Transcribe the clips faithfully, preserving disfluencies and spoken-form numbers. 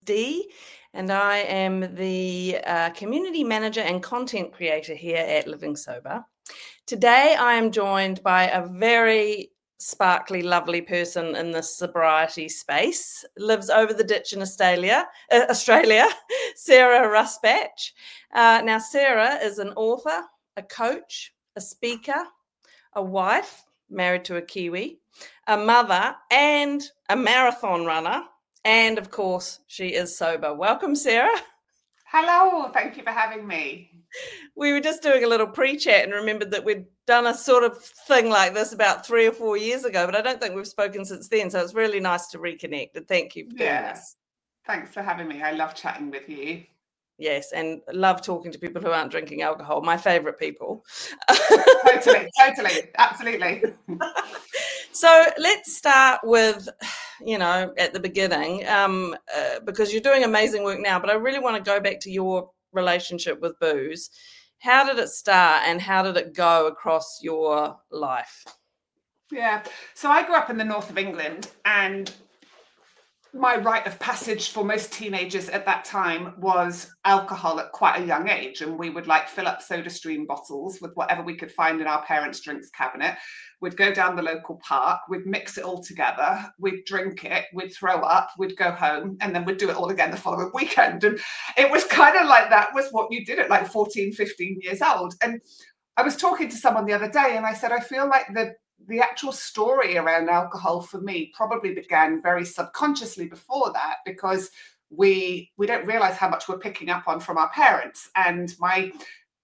Dee, and I am the uh, community manager and content creator here at Living Sober. Today I am joined by a very sparkly, lovely person in the sobriety space, lives over the ditch in Australia, uh, Australia Sarah Rusbatch. Uh, now, Sarah is an author, a coach, a speaker, a wife, married to a Kiwi, a mother, and a marathon runner. And of course, she is sober. Welcome, Sarah. Hello, thank you for having me. We were just doing a little pre-chat and remembered that we'd done a sort of thing like this about three or four years ago, but I don't think we've spoken since then. So it's really nice to reconnect. And thank you for doing Yeah, this. thanks for having me. I love chatting with you. Yes, and love talking to people who aren't drinking alcohol. My favourite people. Totally, totally, absolutely. So let's start with, you know, at the beginning, um, uh, because you're doing amazing work now, but I really want to go back to your relationship with booze. How did it start and how did it go across your life? Yeah, so I grew up in the north of England, and my rite of passage for most teenagers at that time was alcohol at quite a young age. And we would like fill up SodaStream bottles with whatever we could find in our parents' drinks cabinet. We'd go down the local park, we'd mix it all together, we'd drink it, we'd throw up, we'd go home, and then we'd do it all again the following weekend. And it was kind of like that was what you did at like fourteen, fifteen years old. And I was talking to someone the other day and I said, I feel like the the actual story around alcohol for me probably began very subconsciously before that, because we we don't realize how much we're picking up on from our parents. And my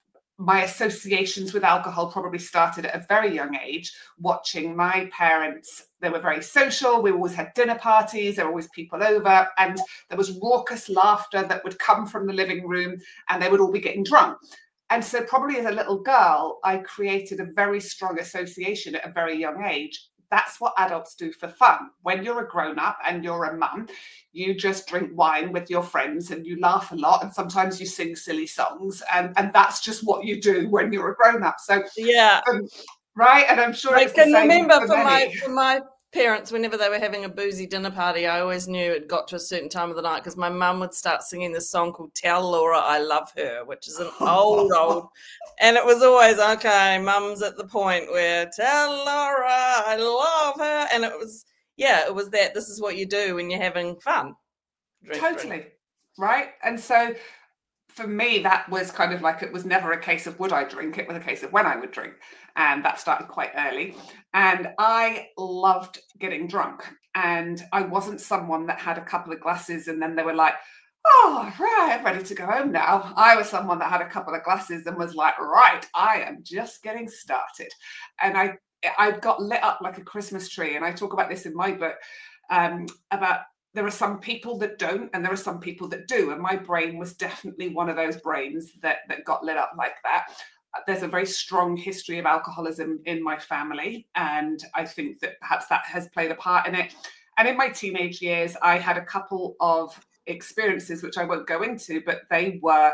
my associations with alcohol probably started at a very young age, watching my parents. They were very social. We always had dinner parties. There were always people over, and there was raucous laughter that would come from the living room, and they would all be getting drunk. And so probably as a little girl, I created a very strong association at a very young age. That's what adults do for fun. When you're a grown-up and you're a mum, you just drink wine with your friends and you laugh a lot, and sometimes you sing silly songs, and, and that's just what you do when you're a grown-up. So yeah, um, right, and I'm sure I it's can the same remember for for my many. for my parents, whenever they were having a boozy dinner party, I always knew it got to a certain time of the night because my mum would start singing this song called Tell Laura I Love Her, which is an old, old, and it was always, okay, mum's at the point where tell Laura I love her. And it was, yeah, it was that this is what you do when you're having fun. Drink, Totally, drink. right? And so for me, that was kind of like, it was never a case of would I drink, it was a case of when I would drink. And that started quite early. And I loved getting drunk. And I wasn't someone that had a couple of glasses and then they were like, oh, right, I'm ready to go home now. I was someone that had a couple of glasses and was like, right, I am just getting started. And I, I got lit up like a Christmas tree. And I talk about this in my book, um, about there are some people that don't, and there are some people that do. And my brain was definitely one of those brains that, that got lit up like that. There's a very strong history of alcoholism in my family, and I think that perhaps that has played a part in it. And in my teenage years, I had a couple of experiences, which I won't go into, but they were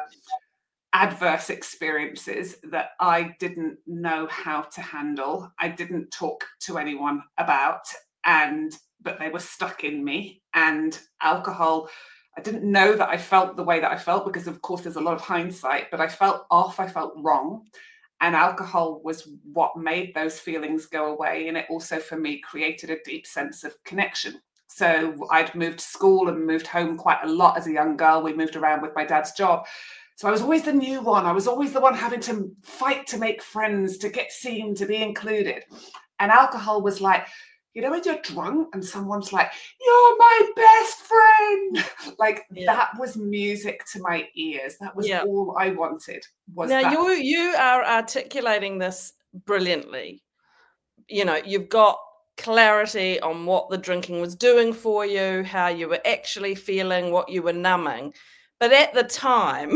adverse experiences that I didn't know how to handle. I didn't talk to anyone about, and but they were stuck in me. And alcohol, I didn't know that I felt the way that I felt, because of course there's a lot of hindsight, but I felt off, I felt wrong. And alcohol was what made those feelings go away. And it also, for me, created a deep sense of connection. So I'd moved to school and moved home quite a lot as a young girl. We moved around with my dad's job. So I was always the new one. I was always the one having to fight to make friends, to get seen, to be included. And alcohol was like, you know, when you're drunk and someone's like, you're my best friend. Like, yeah. That was music to my ears. That was yeah. all I wanted. Was now, that. you, you are articulating this brilliantly. You know, you've got clarity on what the drinking was doing for you, how you were actually feeling, what you were numbing. But at the time,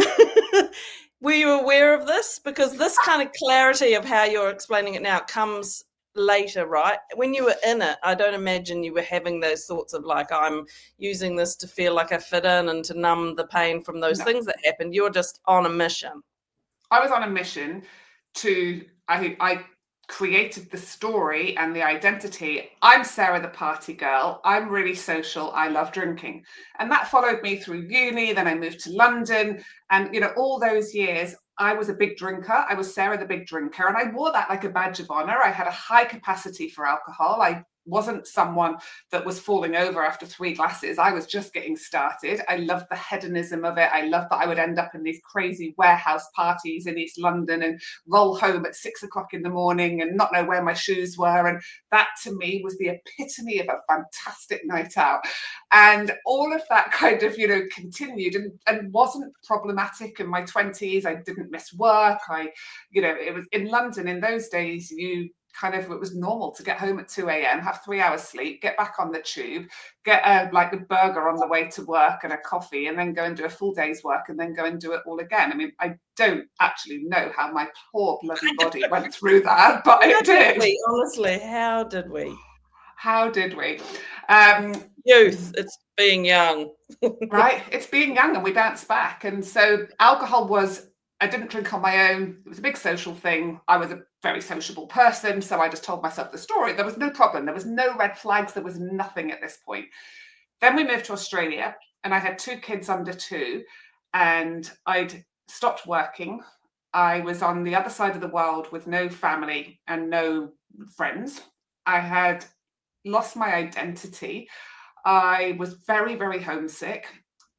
were you aware of this? Because this kind of clarity of how you're explaining it now comes later, right? When you were in it, I don't imagine you were having those thoughts of like, I'm using this to feel like I fit in and to numb the pain from those no. things that happened. You're just on a mission. I was on a mission to, I, I created the story and the identity. I'm Sarah, the party girl. I'm really social. I love drinking. And that followed me through uni. Then I moved to London. And, you know, all those years, I was a big drinker. I was Sarah, the big drinker. And I wore that like a badge of honor. I had a high capacity for alcohol. I wasn't someone that was falling over after three glasses. I was just getting started. I loved the hedonism of it. I loved that I would end up in these crazy warehouse parties in East London and roll home at six o'clock in the morning and not know where my shoes were. And that to me was the epitome of a fantastic night out. And all of that kind of, you know, continued and, and wasn't problematic in my twenties. I didn't miss work. I, you know, it was in London in those days, you kind of, it was normal to get home at two a.m, have three hours sleep, get back on the tube, get a, like a burger on the way to work and a coffee, and then go and do a full day's work and then go and do it all again. I mean, I don't actually know how my poor bloody body went through that, but how it did. did we? Honestly, how did we? How did we? Um, Youth, it's being young. Right? It's being young, and we bounce back. And so alcohol was, I didn't drink on my own. It was a big social thing. I was a very sociable person, so I just told myself the story. There was no problem. There was no red flags. There was nothing at this point. Then we moved to Australia, and I had two kids under two, and I'd stopped working. I was on the other side of the world with no family and no friends. I had lost my identity. I was very, very homesick.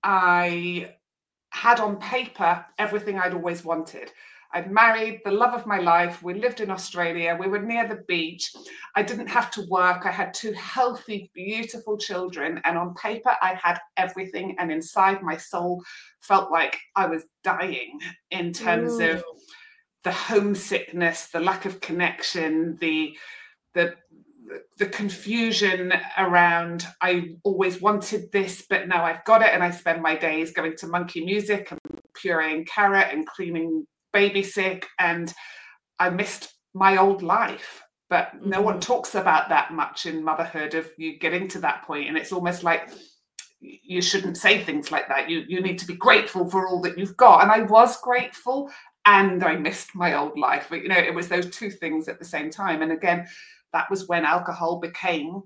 I had on paper everything I'd always wanted. I'd married the love of my life. We lived in Australia. We were near the beach. I didn't have to work. I had two healthy, beautiful children. And on paper, I had everything. And inside, my soul felt like I was dying in terms Ooh. Of the homesickness, the lack of connection, the, the, the confusion around, I always wanted this, but now I've got it. And I spend my days going to Monkey Music and pureeing carrot and cleaning baby sick, and I missed my old life. But mm-hmm. no one talks about that much in motherhood, of you getting to that point, and it's almost like you shouldn't say things like that. You you need to be grateful for all that you've got. And I was grateful, and I missed my old life. But, you know, it was those two things at the same time. And again, that was when alcohol became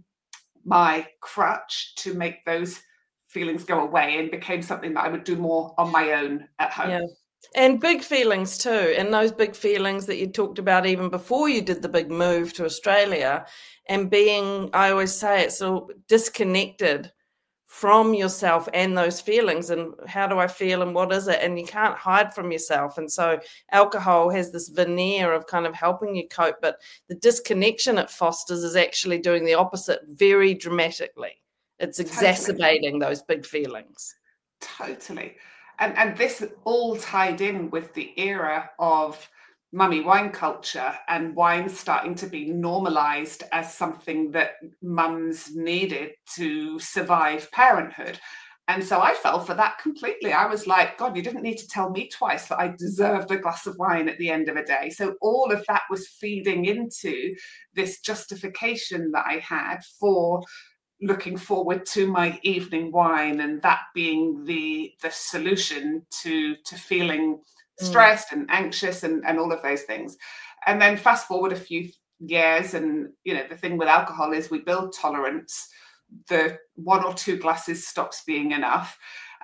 my crutch to make those feelings go away, and became something that I would do more on my own at home. Yeah. And big feelings too. And those big feelings that you talked about even before you did the big move to Australia, and being, I always say, it's so disconnected from yourself and those feelings, and how do I feel and what is it? And you can't hide from yourself. And so alcohol has this veneer of kind of helping you cope, but the disconnection it fosters is actually doing the opposite very dramatically. It's exacerbating totally. Those big feelings. Totally. And, and this all tied in with the era of mummy wine culture, and wine starting to be normalized as something that mums needed to survive parenthood. And so I fell for that completely. I was like, God, you didn't need to tell me twice that I deserved a glass of wine at the end of a day. So all of that was feeding into this justification that I had for looking forward to my evening wine, and that being the the solution to to feeling stressed mm. and anxious and, and all of those things. And then fast forward a few years, and you know, the thing with alcohol is we build tolerance. The one or two glasses stops being enough,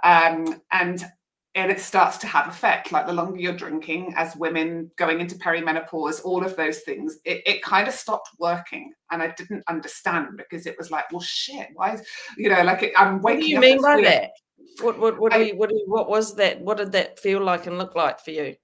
um, and and it starts to have effect. Like the longer you're drinking, as women going into perimenopause, all of those things, it, it kind of stopped working. And I didn't understand, because it was like, well, shit, why is, you know, like it, I'm waking up. What do you mean by that? What what what, I, do you, what, do you, what was that? What did that feel like and look like for you?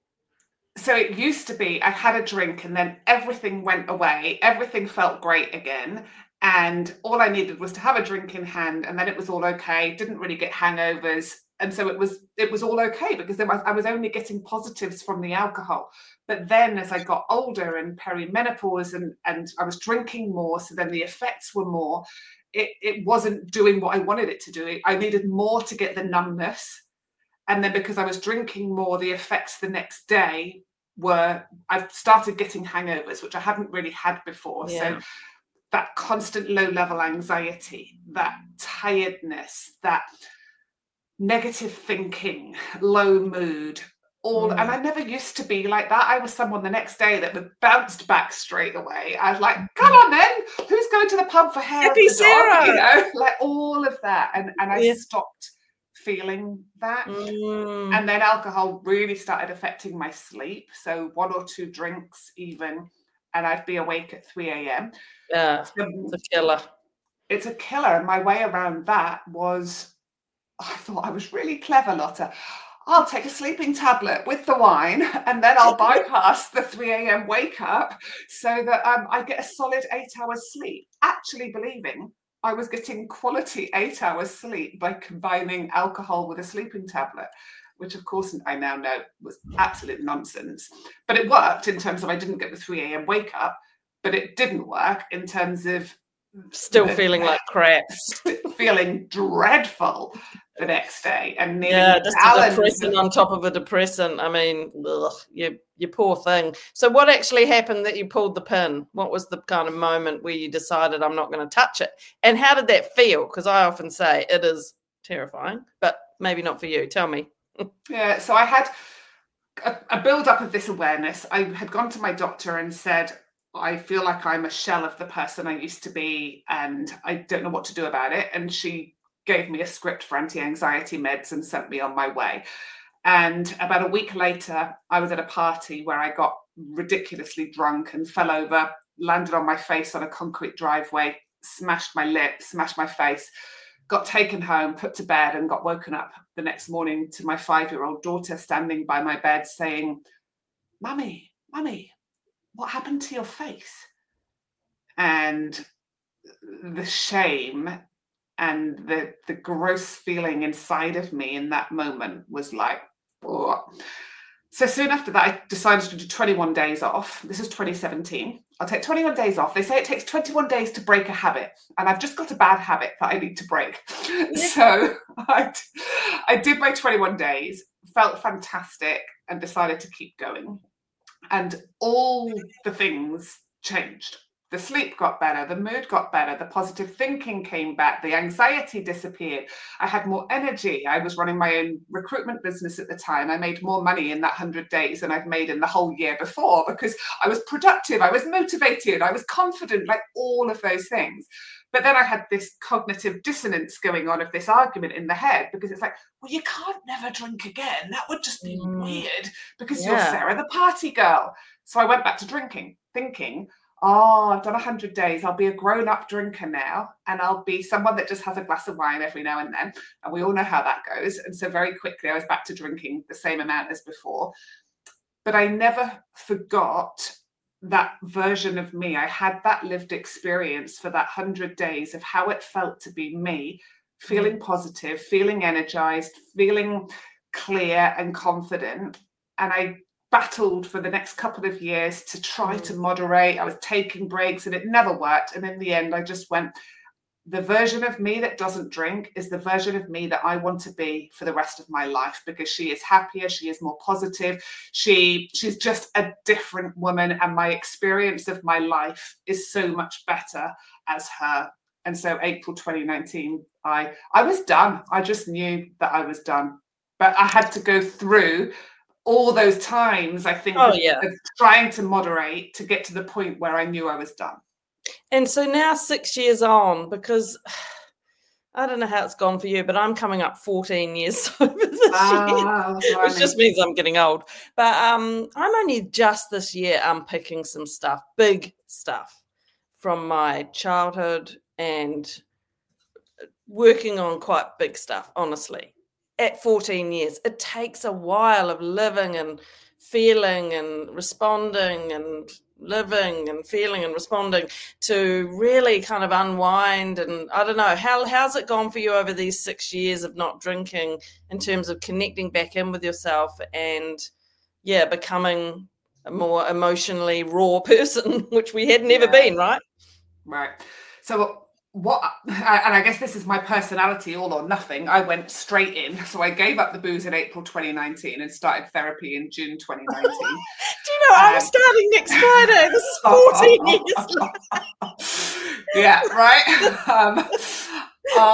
So it used to be I had a drink and then everything went away. Everything felt great again. And all I needed was to have a drink in hand, and then it was all okay. Didn't really get hangovers. And so it was it was all okay, because there was, I was only getting positives from the alcohol. But then as I got older and perimenopause, and, and I was drinking more, so then the effects were more, it, it wasn't doing what I wanted it to do. I needed more to get the numbness. And then because I was drinking more, the effects the next day were, I started getting hangovers, which I hadn't really had before. Yeah. So that constant low-level anxiety, that tiredness, that negative thinking, low mood, all, Mm. and I never used to be like that. I was someone the next day that would bounced back straight away. I was like, come on then, who's going to the pub for hair Happy of the Sarah. dog? You know, like all of that. And, and I Yeah. stopped feeling that. Mm. And then alcohol really started affecting my sleep. So one or two drinks even, and I'd be awake at three a.m. Yeah, So it's a killer. It's a killer. And my way around that was, I thought I was really clever, Lotta. I'll take a sleeping tablet with the wine and then I'll bypass the three a.m. wake up so that um, I get a solid eight hours sleep, actually believing I was getting quality eight hours sleep by combining alcohol with a sleeping tablet, which of course I now know was absolute nonsense. But it worked in terms of I didn't get the three a.m. wake up, but it didn't work in terms of still feeling like crap, feeling dreadful the next day, and needing yeah, just balance. a depressant on top of a depressant. I mean, ugh, you you poor thing. So what actually happened that you pulled the pin? What was the kind of moment where you decided I'm not going to touch it? And how did that feel? Because I often say it is terrifying, but maybe not for you. Tell me. Yeah, so I had a, a build-up of this awareness. I had gone to my doctor and said, I feel like I'm a shell of the person I used to be, and I don't know what to do about it. And she gave me a script for anti-anxiety meds and sent me on my way. And about a week later, I was at a party where I got ridiculously drunk and fell over, landed on my face on a concrete driveway, smashed my lip, smashed my face, got taken home, put to bed, and got woken up the next morning to my five-year-old daughter standing by my bed saying, Mummy, Mummy, what happened to your face? And the shame and the the gross feeling inside of me in that moment was like, oh. So soon after that, I decided to do twenty-one days off. This is twenty seventeen. I'll take twenty-one days off. They say it takes twenty-one days to break a habit, and I've just got a bad habit that I need to break. Yeah. So I, I did my twenty-one days, felt fantastic, and decided to keep going. And all the things changed. The sleep got better, the mood got better, the positive thinking came back, the anxiety disappeared. I had more energy. I was running my own recruitment business at the time. I made more money in that one hundred days than I'd made in the whole year before because I was productive, I was motivated, I was confident, like all of those things. But then I had this cognitive dissonance going on of this argument in the head because it's like, well, you can't never drink again. That would just be mm. weird because yeah. you're Sarah the party girl. So I went back to drinking, thinking, oh, I've done one hundred days. I'll be a grown-up drinker now, and I'll be someone that just has a glass of wine every now and then. And we all know how that goes. And so very quickly, I was back to drinking the same amount as before. But I never forgot that version of me. I had that lived experience for that one hundred days of how it felt to be me, feeling positive, feeling energized, feeling clear and confident. And I battled for the next couple of years to try to moderate. I was taking breaks and it never worked. And in the end, I just went, the version of me that doesn't drink is the version of me that I want to be for the rest of my life because she is happier, she is more positive, she she's just a different woman, and my experience of my life is so much better as her. And so April twenty nineteen, I I was done. I just knew that I was done. But I had to go through all those times, I think, oh, of, yeah. of trying to moderate to get to the point where I knew I was done. And so now six years on, because I don't know how it's gone for you, but I'm coming up fourteen years sober this wow, year, which just means I'm getting old. But um, I'm only just this year unpicking some stuff, big stuff from my childhood and working on quite big stuff, honestly. At fourteen years, it takes a while of living and feeling and responding and living and feeling and responding to really kind of unwind. And I don't know, how how's it gone for you over these six years of not drinking in terms of connecting back in with yourself and, yeah, becoming a more emotionally raw person, which we had never yeah. been, right? Right. So what, and I guess this is my personality, all or nothing. I went straight in. So I gave up the booze in April twenty nineteen and started therapy in June twenty nineteen. Do you know, um, I'm starting next Friday. This is fourteen years. Yeah, right. Um,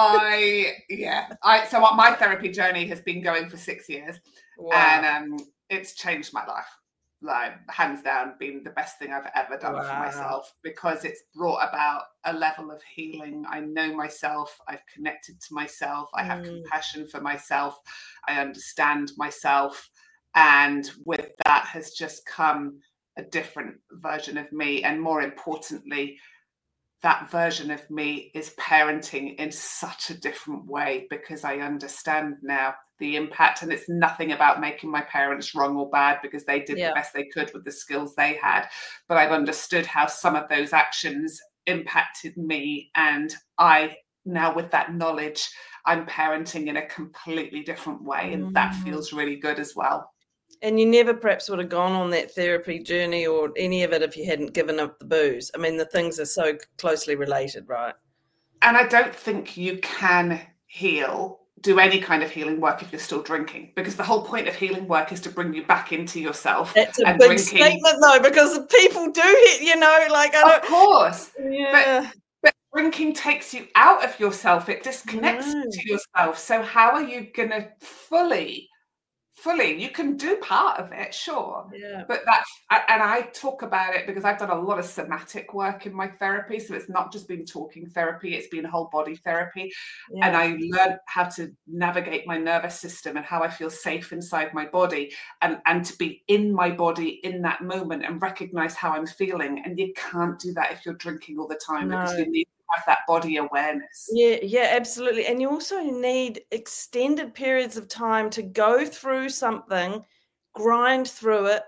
I, yeah. I So my therapy journey has been going for six years. Wow. And um, it's changed my life. Like, hands down, been the best thing I've ever done wow. for myself, because it's brought about a level of healing. I know myself. I've connected to myself. I have mm. compassion for myself. I understand myself. And with that has just come a different version of me. And more importantly, that version of me is parenting in such a different way, because I understand now the impact. And it's nothing about making my parents wrong or bad, because they did yeah. the best they could with the skills they had. But I've understood how some of those actions impacted me. And I now, with that knowledge, I'm parenting in a completely different way. And mm. that feels really good as well. And you never perhaps would have gone on that therapy journey or any of it if you hadn't given up the booze. I mean, the things are so closely related, right? And I don't think you can heal, do any kind of healing work if you're still drinking, because the whole point of healing work is to bring you back into yourself. That's a and big drinking... statement, though, because people do hit, you know, like I don't. Of course. Yeah. But, but drinking takes you out of yourself. It disconnects no. you to yourself. So how are you going to fully... Fully, you can do part of it, sure. Yeah. But that's, and I talk about it because I've done a lot of somatic work in my therapy. So it's not just been talking therapy, it's been whole body therapy. Yeah. And I learned how to navigate my nervous system and how I feel safe inside my body, and, and to be in my body in that moment and recognize how I'm feeling. And you can't do that if you're drinking all the time no. because you need have that body awareness. Yeah, yeah, absolutely. And you also need extended periods of time to go through something, grind through it,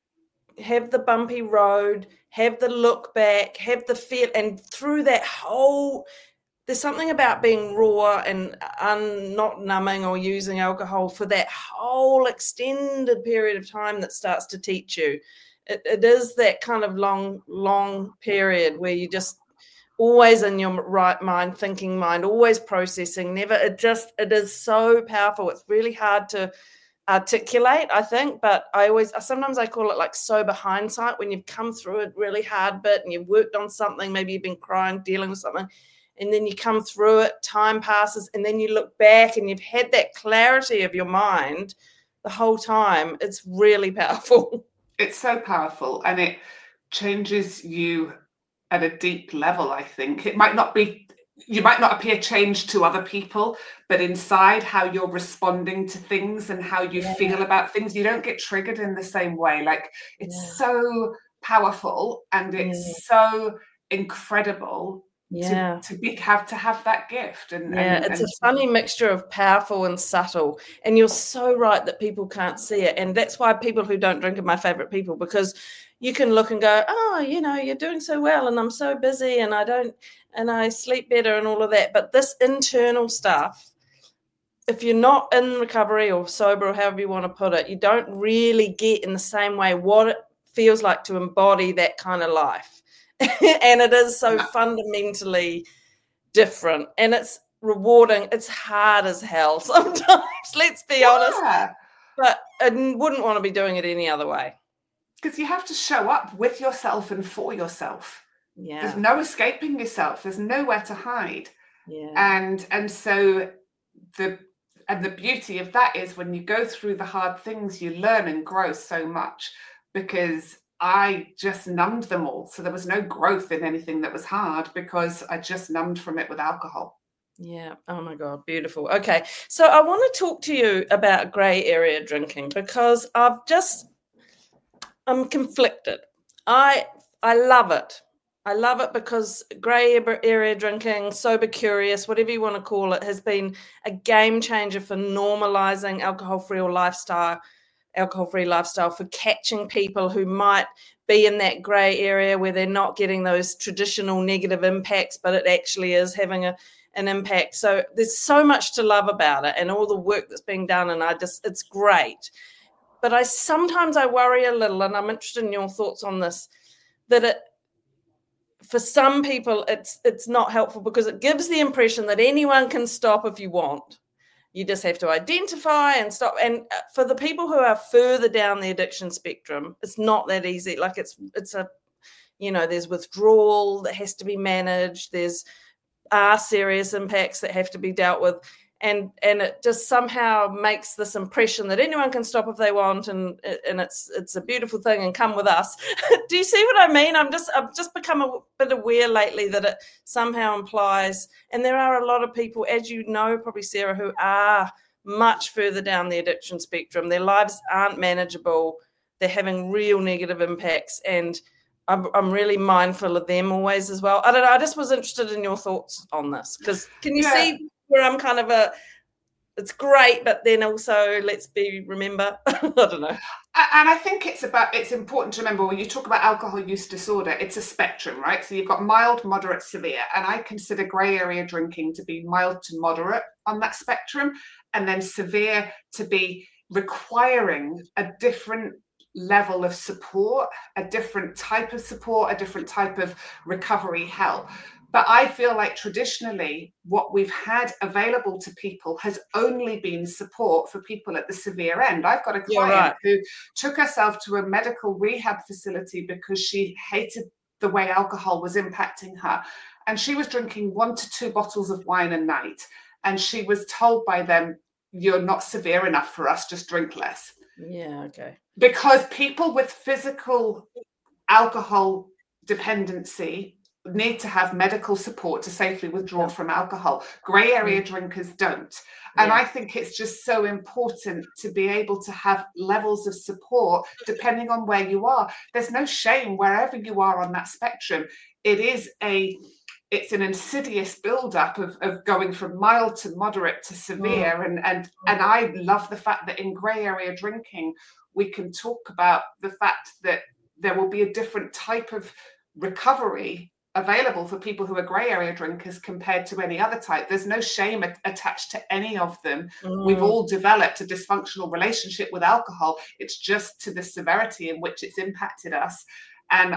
have the bumpy road, have the look back, have the feel, and through that whole, there's something about being raw and un, not numbing or using alcohol for that whole extended period of time that starts to teach you. It, it is that kind of long, long period where you just always in your right mind, thinking mind, always processing, never, it just, it is so powerful. It's really hard to articulate, I think, but I always, sometimes I call it like sober hindsight, when you've come through a really hard bit and you've worked on something, maybe you've been crying, dealing with something, and then you come through it, time passes, and then you look back and you've had that clarity of your mind the whole time. It's really powerful. It's so powerful, and it changes you at a deep level. I think it might not be, you might not appear changed to other people, but inside, how you're responding to things and how you yeah. feel about things, you don't get triggered in the same way. Like, it's yeah. so powerful, and it's yeah. so incredible yeah. to, to be have to have that gift. And yeah, and, it's and, a funny mixture of powerful and subtle. And you're so right that people can't see it. And that's why people who don't drink are my favorite people, because you can look and go, oh, you know, you're doing so well, and I'm so busy, and I don't, and I sleep better and all of that. But this internal stuff, if you're not in recovery or sober or however you want to put it, you don't really get in the same way what it feels like to embody that kind of life. And it is so fundamentally different, and it's rewarding. It's hard as hell sometimes, let's be yeah. honest. But I wouldn't want to be doing it any other way. Because you have to show up with yourself and for yourself. Yeah. There's no escaping yourself. There's nowhere to hide. Yeah. And and so the and the beauty of that is, when you go through the hard things, you learn and grow so much, because I just numbed them all. So there was no growth in anything that was hard, because I just numbed from it with alcohol. Yeah. Oh my God. Beautiful. Okay. So I want to talk to you about grey area drinking, because I've just, I'm conflicted. I I love it. I love it because grey area drinking, sober curious, whatever you want to call it, has been a game changer for normalizing alcohol-free or lifestyle, alcohol-free lifestyle, for catching people who might be in that grey area where they're not getting those traditional negative impacts, but it actually is having a, an impact. So there's so much to love about it, and all the work that's being done, and I just, it's great. But I sometimes I worry a little, and I'm interested in your thoughts on this, that it, for some people, it's it's not helpful, because it gives the impression that anyone can stop if you want. You just have to identify and stop. And for the people who are further down the addiction spectrum, it's not that easy. Like it's it's a, you know, there's withdrawal that has to be managed. There's are serious impacts that have to be dealt with. And and it just somehow makes this impression that anyone can stop if they want, and and it's it's a beautiful thing, and come with us. Do you see what I mean? I'm just I've just become a bit aware lately that it somehow implies, and there are a lot of people, as you know, probably Sarah, who are much further down the addiction spectrum. Their lives aren't manageable. They're having real negative impacts, and I'm, I'm really mindful of them always as well. I don't know. I just was interested in your thoughts on this, because can you yeah. see where I'm kind of a, it's great, but then also let's be, remember, I don't know. And I think it's about, it's important to remember when you talk about alcohol use disorder, it's a spectrum, right? So you've got mild, moderate, severe, and I consider grey area drinking to be mild to moderate on that spectrum, and then severe to be requiring a different level of support, a different type of support, a different type of recovery help. But I feel like traditionally what we've had available to people has only been support for people at the severe end. I've got a client right. who took herself to a medical rehab facility because she hated the way alcohol was impacting her. And she was drinking one to two bottles of wine a night. And she was told by them, you're not severe enough for us, just drink less. Yeah, okay. Because people with physical alcohol dependency need to have medical support to safely withdraw yeah. from alcohol. Grey area mm. drinkers don't. And yeah. I think it's just so important to be able to have levels of support depending on where you are. There's no shame wherever you are on that spectrum. It is a, it's an insidious build-up of, of going from mild to moderate to severe. Mm. And, and, and I love the fact that in grey area drinking, we can talk about the fact that there will be a different type of recovery available for people who are grey area drinkers compared to any other type. There's no shame a- attached to any of them. Mm. We've all developed a dysfunctional relationship with alcohol. It's just to the severity in which it's impacted us. And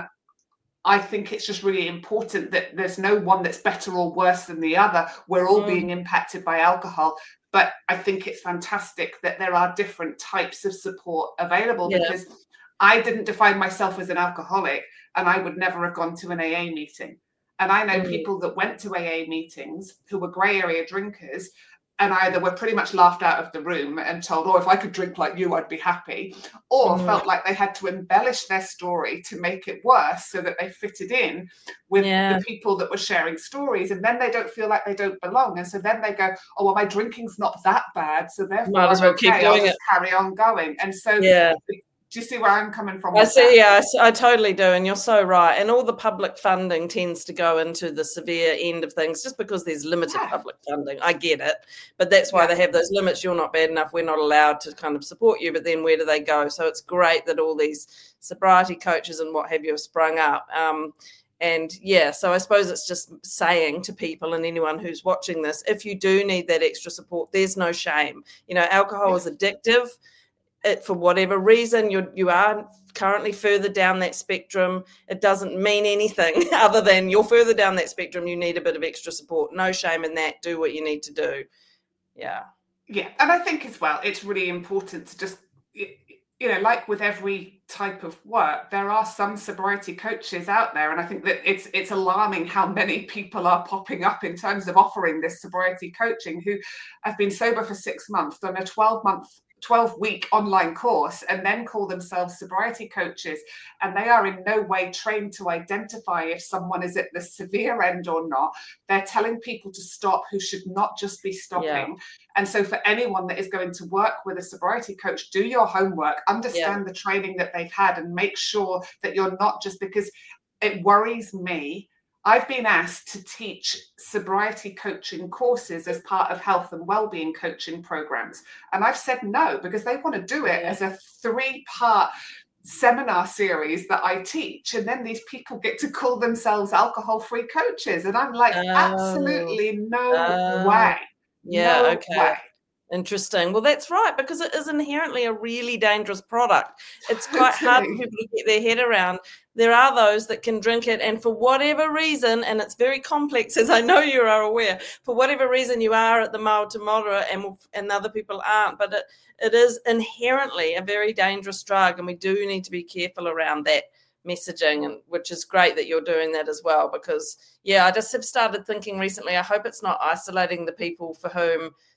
I think it's just really important that there's no one that's better or worse than the other. We're all mm. being impacted by alcohol. But I think it's fantastic that there are different types of support available yeah. because I didn't define myself as an alcoholic, and I would never have gone to an A A meeting. And I know mm. people that went to A A meetings who were grey area drinkers and either were pretty much laughed out of the room and told, oh, if I could drink like you, I'd be happy, or mm. felt like they had to embellish their story to make it worse so that they fitted in with yeah. the people that were sharing stories. And then they don't feel like they don't belong. And so then they go, oh, well, my drinking's not that bad, so therefore might as well okay, keep doing I'll it. just carry on going. And so yeah. do you see where I'm coming from? I see, yeah, I, I totally do, and you're so right. And all the public funding tends to go into the severe end of things just because there's limited yeah. public funding. I get it, but that's why yeah. they have those limits. You're not bad enough, we're not allowed to kind of support you, but then where do they go? So it's great that all these sobriety coaches and what have you have sprung up. Um, and yeah, so I suppose it's just saying to people and anyone who's watching this, if you do need that extra support, there's no shame. You know, alcohol yeah. is addictive. It, for whatever reason, you you are currently further down that spectrum. It doesn't mean anything other than you're further down that spectrum. You need a bit of extra support. No shame in that. Do what you need to do. Yeah. Yeah. And I think as well, it's really important to just, you know, like with every type of work, there are some sobriety coaches out there. And I think that it's it's alarming how many people are popping up in terms of offering this sobriety coaching who have been sober for six months, done a twelve month twelve week online course and then call themselves sobriety coaches, and they are in no way trained to identify if someone is at the severe end or not. They're telling people to stop who should not just be stopping. Yeah. And so for anyone that is going to work with a sobriety coach, do your homework, understand yeah. the training that they've had, and make sure that you're not just, because it worries me. I've been asked to teach sobriety coaching courses as part of health and wellbeing coaching programs. And I've said no, because they want to do it as a three-part seminar series that I teach. And then these people get to call themselves alcohol-free coaches. And I'm like, oh. absolutely no uh, way. Yeah, no okay. way. Interesting. Well, that's right, because it is inherently a really dangerous product. It's quite hard for people to get their head around. There are those that can drink it, and for whatever reason, and it's very complex, as I know you are aware, for whatever reason you are at the mild to moderate and and other people aren't, but it, it is inherently a very dangerous drug, and we do need to be careful around that messaging, and which is great that you're doing that as well, because, yeah, I just have started thinking recently, I hope it's not isolating the people for whom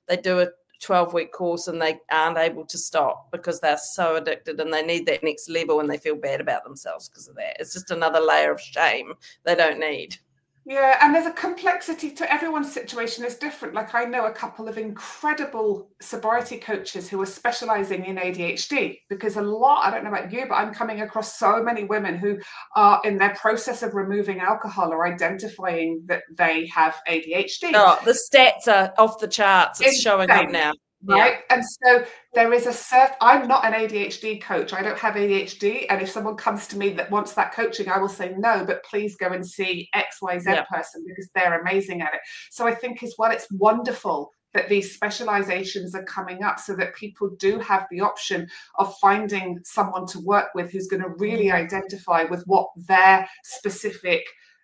they do a twelve-week course and they aren't able to stop because they're so addicted and they need that next level and they feel bad about themselves because of that. It's just another layer of shame they don't need. Yeah, and there's a complexity to everyone's situation is different. Like I know a couple of incredible sobriety coaches who are specializing in A D H D because a lot, I don't know about you, but I'm coming across so many women who are in their process of removing alcohol or identifying that they have A D H D. Oh, the stats are off the charts. It's Insane. Showing up now. Right. Yeah. And so there is a cert. I'm not an A D H D coach. I don't have A D H D. And if someone comes to me that wants that coaching, I will say no, but please go and see X Y Z yeah. person because they're amazing at it. So I think as well, it's wonderful that these specializations are coming up so that people do have the option of finding someone to work with who's going to really identify with what their specific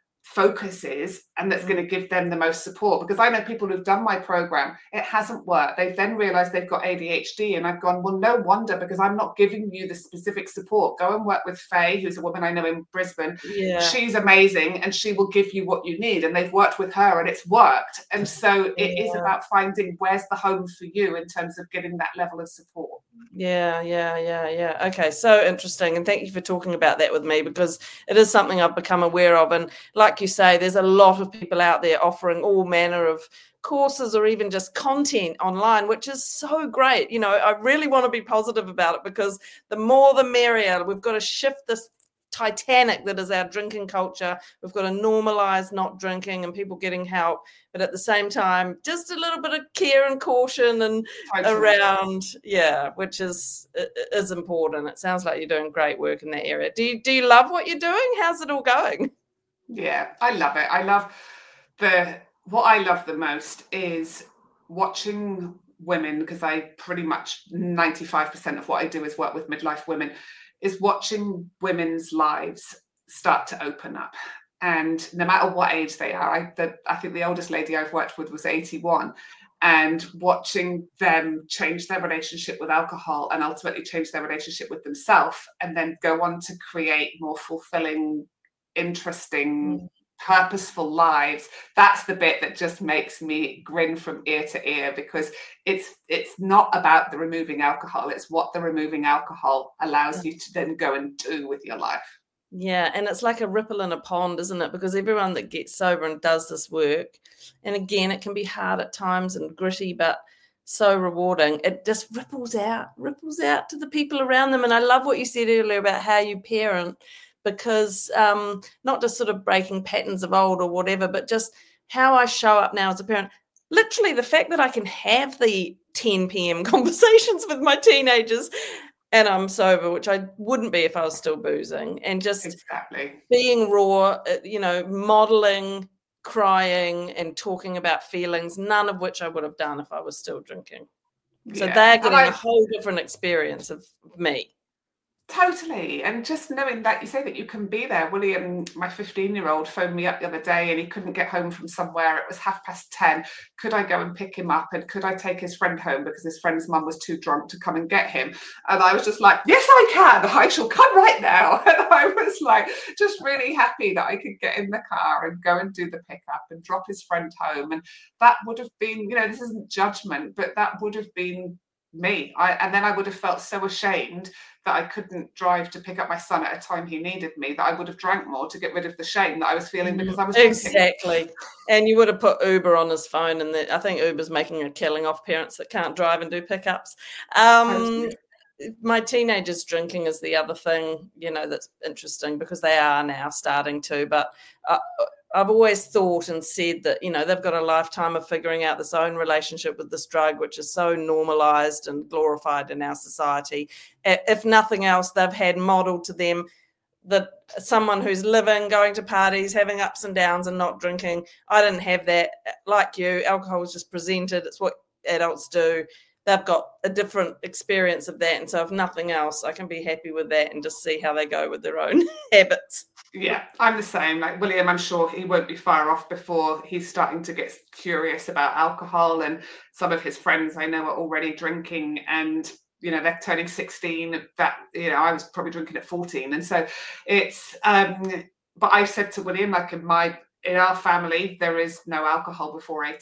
focus is and that's mm. going to give them the most support. Because I know people who've done my program, it hasn't worked. They've then realized they've got A D H D and I've gone, well, no wonder, because I'm not giving you the specific support. Go and work with Faye, who's a woman I know in Brisbane. Yeah. She's amazing and she will give you what you need. And they've worked with her and it's worked. And so it yeah. is about finding where's the home for you in terms of getting that level of support. Yeah, yeah, yeah, yeah. Okay, so interesting. And thank you for talking about that with me because it is something I've become aware of. And like you say, there's a lot of people out there offering all manner of courses or even just content online, which is so great. You know, I really want to be positive about it because the more the merrier. We've got to shift this Titanic that is our drinking culture. We've got to normalize not drinking and people getting help, but at the same time, just a little bit of care and caution and around, yeah, which is is important. It sounds like you're doing great work in that area. Do you do you love what you're doing? How's it all going? Yeah, I love it. I love the what I love the most is watching women, because I pretty much ninety-five percent of what I do is work with midlife women, is watching women's lives start to open up. And no matter what age they are, I, the, I think the oldest lady I've worked with was eighty-one, and watching them change their relationship with alcohol and ultimately change their relationship with themselves and then go on to create more fulfilling, interesting, mm. purposeful lives. That's the bit that just makes me grin from ear to ear, because it's it's not about the removing alcohol, it's what the removing alcohol allows you to then go and do with your life. Yeah, and it's like a ripple in a pond, isn't it? Because everyone that gets sober and does this work, and again, it can be hard at times and gritty, but so rewarding. It just ripples out, ripples out to the people around them. And I love what you said earlier about how you parent, because um, not just sort of breaking patterns of old or whatever, but just how I show up now as a parent. Literally the fact that I can have the ten p.m. conversations with my teenagers and I'm sober, which I wouldn't be if I was still boozing, and just exactly. being raw, you know, modeling, crying and talking about feelings, none of which I would have done if I was still drinking. So yeah. They're getting I, a whole different experience of me. Totally. And just knowing that, you say that you can be there. William, my fifteen-year-old, phoned me up the other day and he couldn't get home from somewhere. It was half past ten. Could I go and pick him up? And could I take his friend home because his friend's mum was too drunk to come and get him? And I was just like, yes, I can. I shall come right now. And I was like, just really happy that I could get in the car and go and do the pickup and drop his friend home. And that would have been, you know, this isn't judgment, but that would have been me. I, and then I would have felt so ashamed that I couldn't drive to pick up my son at a time he needed me, that I would have drank more to get rid of the shame that I was feeling because I was drinking. Exactly. And you would have put Uber on his phone, and the, I think Uber's making a killing off parents that can't drive and do pickups. Um, my teenagers drinking is the other thing, you know, that's interesting because they are now starting to, but uh, I've always thought and said that, you know, they've got a lifetime of figuring out this own relationship with this drug, which is so normalized and glorified in our society. If nothing else, they've had modeled to them that someone who's living, going to parties, having ups and downs and not drinking. I didn't have that. Like you, alcohol was just presented. It's what adults do. They've got a different experience of that. And so if nothing else, I can be happy with that and just see how they go with their own habits. Yeah, I'm the same. Like William, I'm sure he won't be far off before he's starting to get curious about alcohol. And some of his friends I know are already drinking, and, you know, they're turning sixteen. That, you know, I was probably drinking at fourteen. And so it's, um, but I've said to William, like in my, in our family, there is no alcohol before eighteen.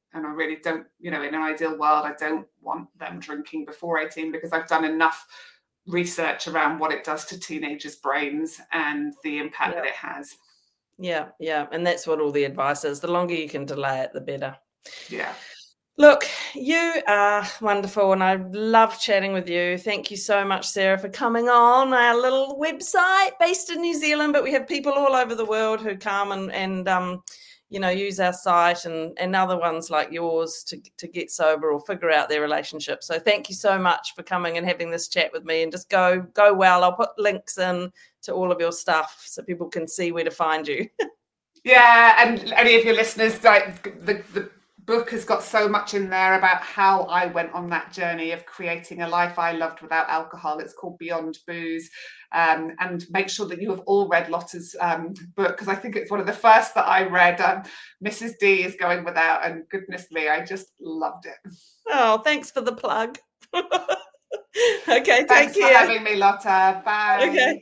And I really don't, you know, in an ideal world, I don't want them drinking before eighteen, because I've done enough research around what it does to teenagers' brains and the impact Yeah. that it has. Yeah, yeah. And that's what all the advice is. The longer you can delay it, the better. Yeah. Look, you are wonderful, and I love chatting with you. Thank you so much, Sarah, for coming on our little website based in New Zealand, but we have people all over the world who come and, and um, you know, use our site and, and other ones like yours to, to get sober or figure out their relationship. So thank you so much for coming and having this chat with me, and just go, go well. I'll put links in to all of your stuff so people can see where to find you. Yeah, and any of your listeners, like the, the book has got so much in there about how I went on that journey of creating a life I loved without alcohol. It's called Beyond Booze. Um, and make sure that you have all read Lotta's um, book, because I think it's one of the first that I read. Um, Missus D is Going Without, and goodness me, I just loved it. Oh, thanks for the plug. Okay, thanks take for care. having me, Lotta. Bye. Okay.